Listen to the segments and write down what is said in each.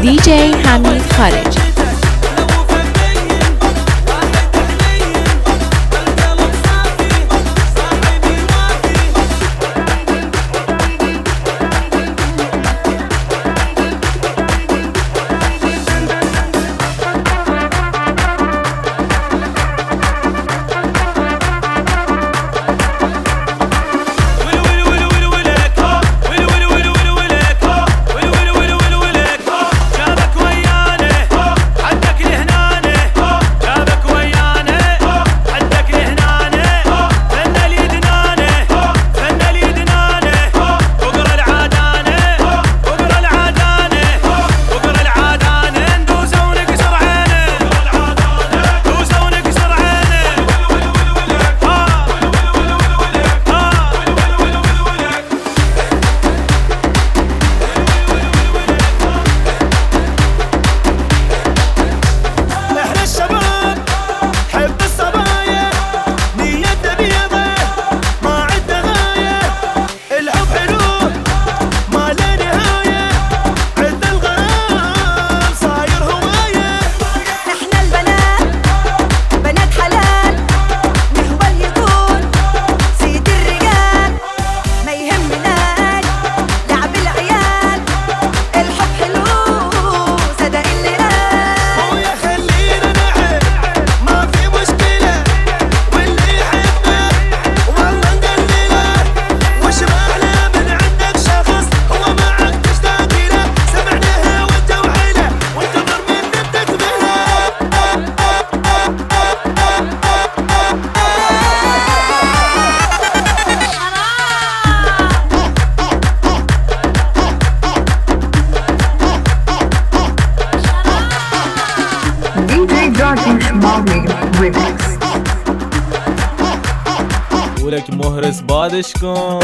DJ حمید خارجی. ولك مهرس بادش کن.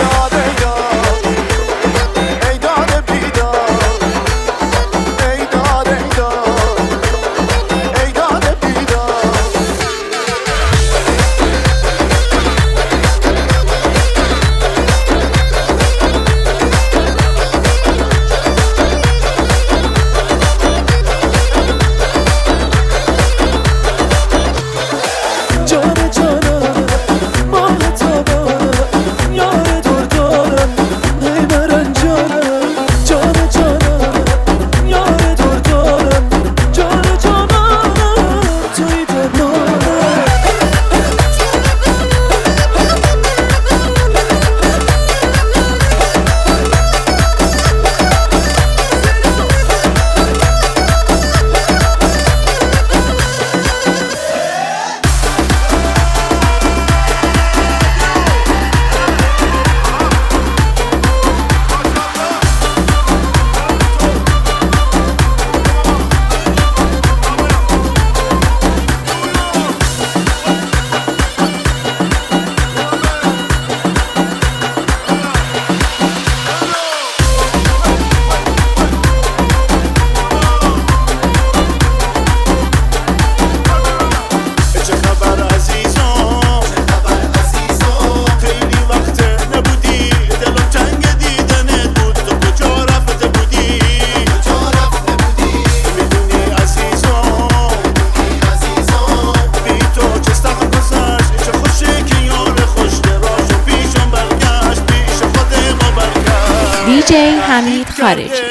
DJ حمید خارجی.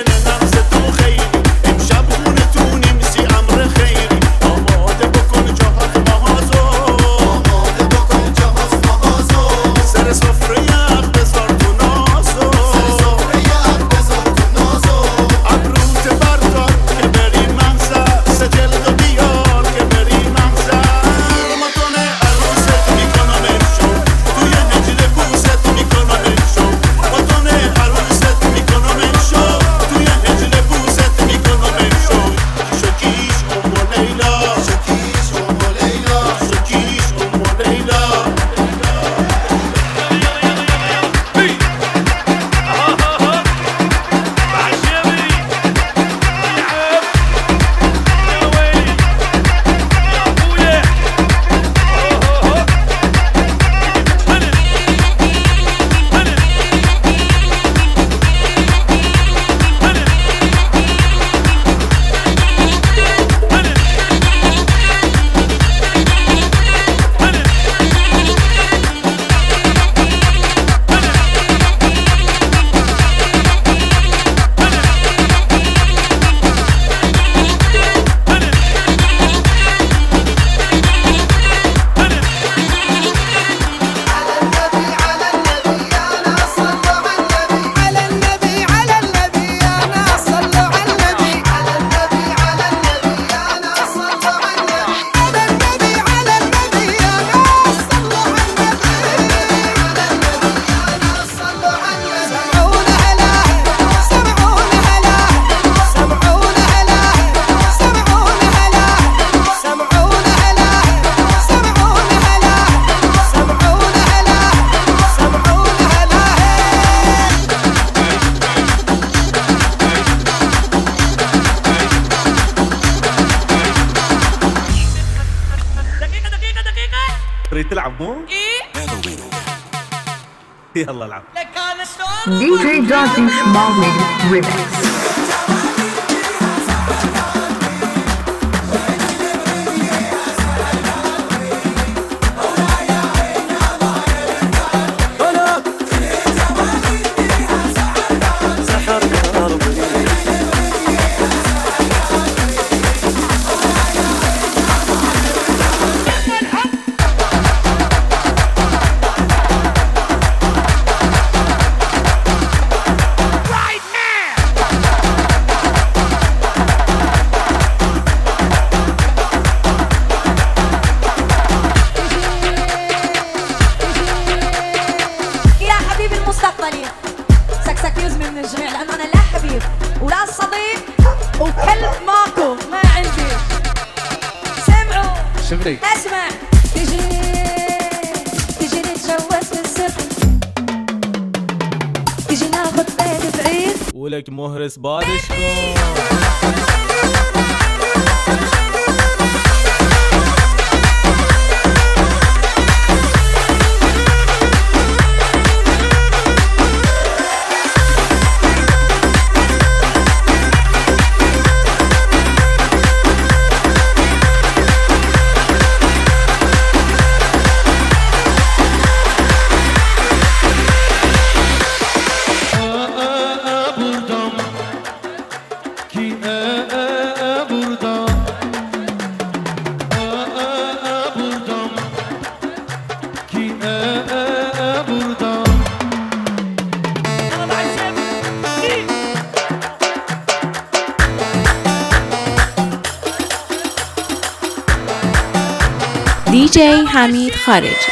توی يلا العب. DJ Darkish Marvin Remix. اسمع تجي نتجوز بالسر، تجي ناخد بيت بعيد ولك مهرس بادشكم. DJ حمید خارجی.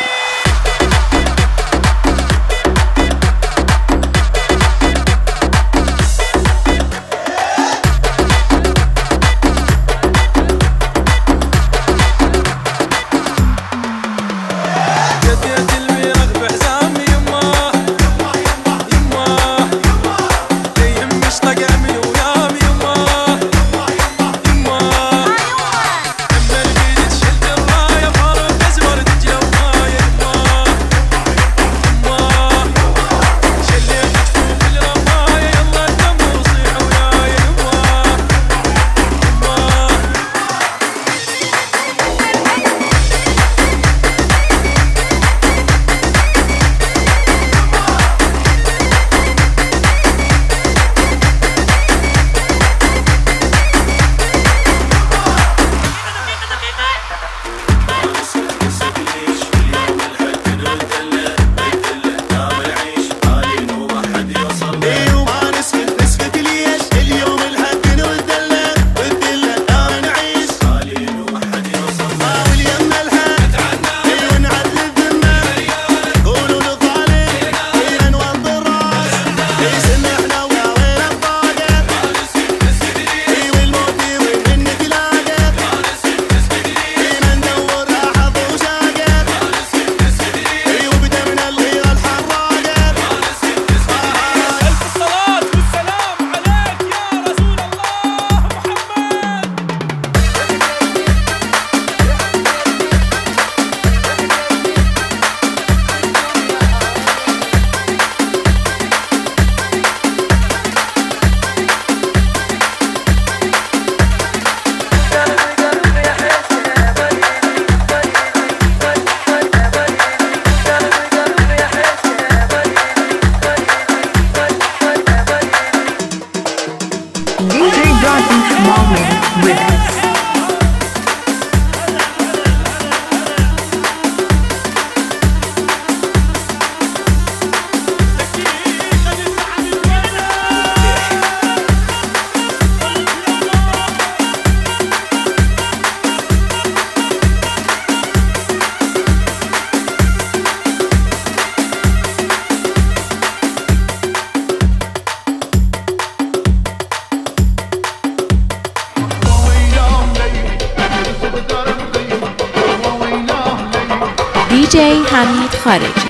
DJ حمید خارجی.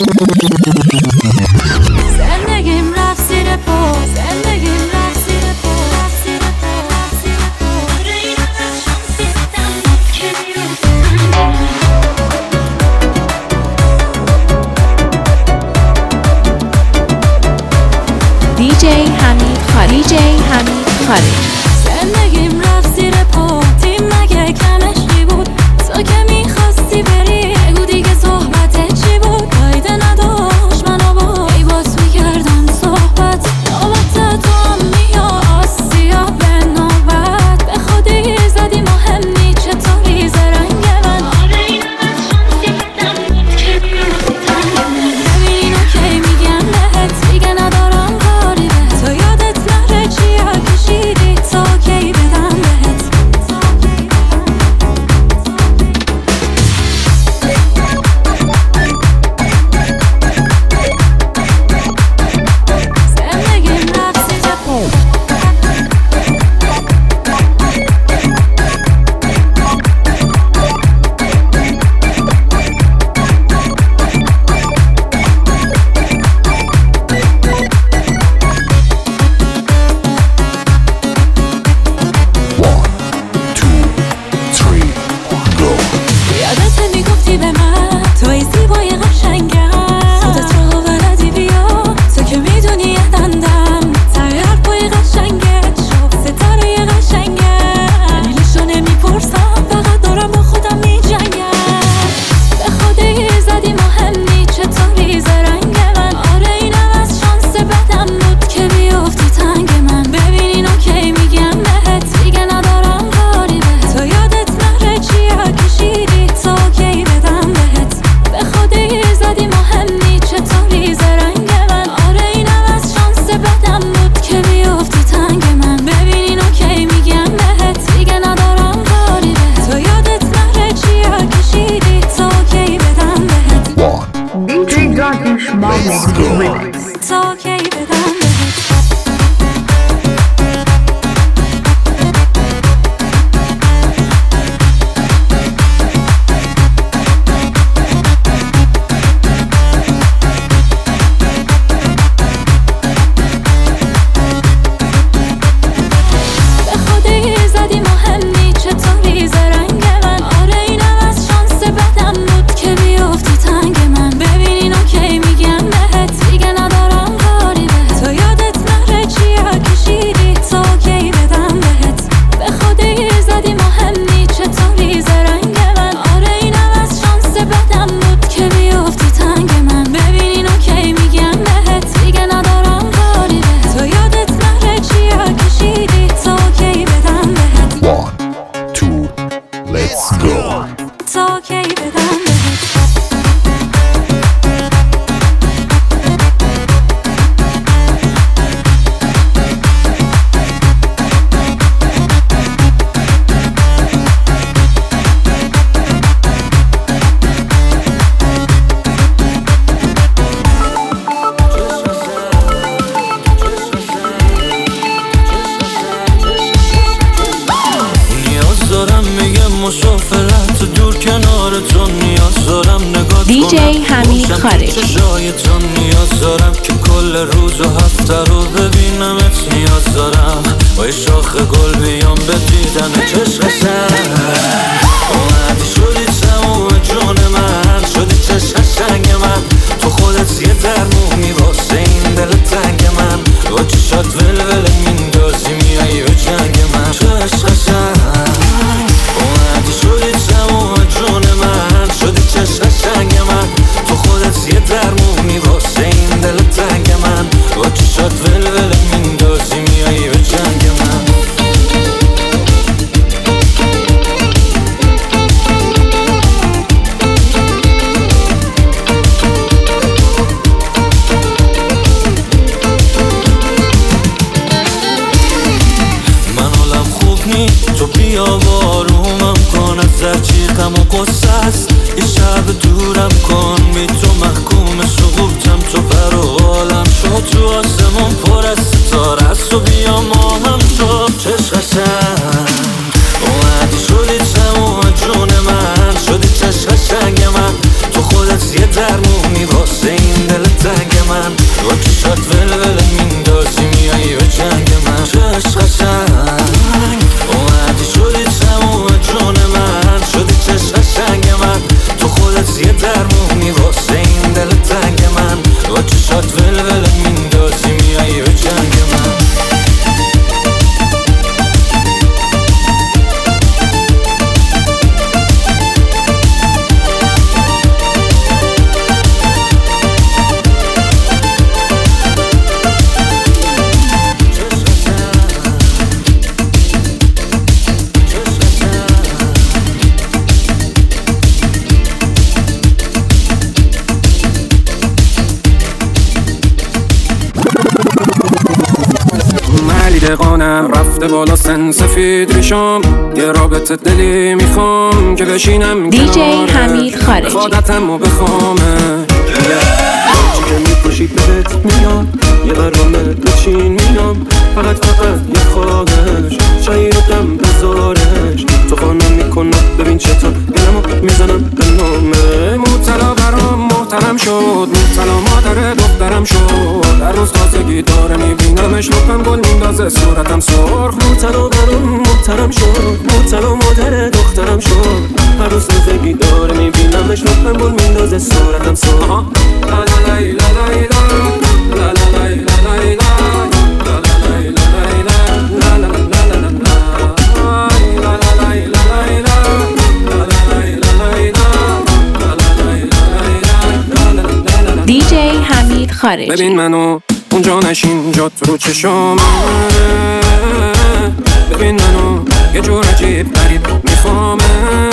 زندگیم رفت زیر پا زندگیم رفت زیر پا DJ حمید خارجی زندگیم رفت زیر پا تیم مگه کمشی بود تو که میخواستی بری بگو دیگه صحبت چی بود فایده نداشت منو با ای باز میکردم صحبت نوبت تو هم میاد سیاه به نوبت به خودی زدی مهم نی چطوری زرنگ من ببین اینو کی میگم بهت دیگه ندارم کاری به تو یادت نره چیا کشیدی تا کی بدم بهت زندگیم رفت زیر پا یادت میگفتی به من توی زیبای قشنگم خودت رو بلدی بیا تو که میدونی یادندم تای حرفای قشنگت شب ستاره قشنگم دلیلشو نمیپرسم فقط دارم با خودم میجنگم به خودی زدی مهم نی چطوری زرنگ من آره اینم از شانس بدم بود که بیافتی تنگ من ببین اینو کی میگم بهت دیگه ندارم کاری به تو یادت نره چیا کشیدی تا کی بدم بهت به خودی زدی مهم نی چطوری زرنگ من آره اینم از شانس بدم بود که بیافتی تنگ من ببین اینو کی میگم بهت دیگه ندارم کاری به تو یادت نره چیا کشیدی تا کی بدم بهت DJ Darkish Mohammed Remix. تا کی بدم بهت به خودی زدی مهم نی چطوری زرنگ من آره اینم از شانس بدم بود که بیافتی تنگ من ببین اینو کی میگم بهت دیگه ندارم کاری به تو یادت نره چیا کشیدی تا کی بدم بهت به خودی زدی مهم نی چطوری زرنگ من آره اینم از شانس بدم بود که بیافتی تنگ من ببین اینو کی میگم بهت دیگه ندارم کاری به تو یادت نره چیا کشیدی تا کی بدم بهت 1 2 let's go تا کی بدم بهت نیاز دارم میگم مسافرت دور کنار تو نیاز دارم نگاه DJ حمید خارجی. چشایتون نیاز دارم که کل روز و هفته رو ببینمت نیاز دارم با یه شاخ گل بیام به دیدن چشم سر اومدی شدی تموم جون من شدی چشم قشنگ من تو خودت یه درمونی واسه این دل تنگ من با چشات ولول میندازی میایی به جنگ من چشم قشنگ اومدی شدی تموم جون من شدی چشم قشنگ من تو خودت یه درمونی واسه این دل تنگ من با چشات ولول میندازی میایی به جنگ من تو بیا بارومم کن از زرچیقم و قصه است یه شب دورم کن بی تو محکوم سقوطم تو پر و عالم شد تو آسمون پر از ستاره است و بیا ما هم شد چشم قشنگ اومدی شدی تموم جون من شدی چشم قشنگ من تو خودت یه درمونی واسه منم رفته بالا سن سفید ریشم، یه رابطه دلی میخوام که بشینم DJ حمید خارجی. خودتم و بخوامه چی که میپوشی بهت میاد، یه برنامه بچین میام، فقط یه خواهش شایدم بذارش تو خانم میکنم ببین چطور دلمو میزنم به نامه. مبتلا برام محترم شد، مبتلا مادر دخترم شد، در روز تازگی داره میبینمش لپم گل میندازه صورتم سرخ. مبتلا برام محترم شد، مبتلا مادر دخترم شد، هر روز تازگی داره میبینمش لپم گل میندازه صورتم سرخ. لا لا لا لا لا لا لا DJ حمید خارجی. ببین منو اونجا نشین جات رو چشام، ببین منو یه جور عجیب غریب میخوامه،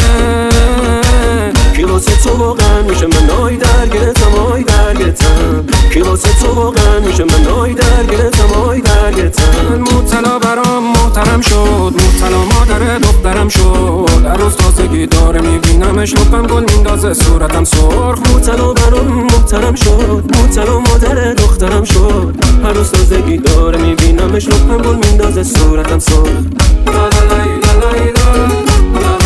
کی واسه تو واقعا میشه من آی درگرتم آی درگرتم، کی واسه تو واقعا میشه من آی درگرتم آی درگرتم. مبتلا برام محترم شد، مبتلا مادر دخترم شد، در روز تازگی داره میبینمش لپم گل میندازه صورتم سرخ. مبتلا برام محترم شد، مبتلا مادر دخترم شد، هر روز تازگی داره میبینمش لپم گل میندازه صورتم سرخ. لا لا لا لا لا لا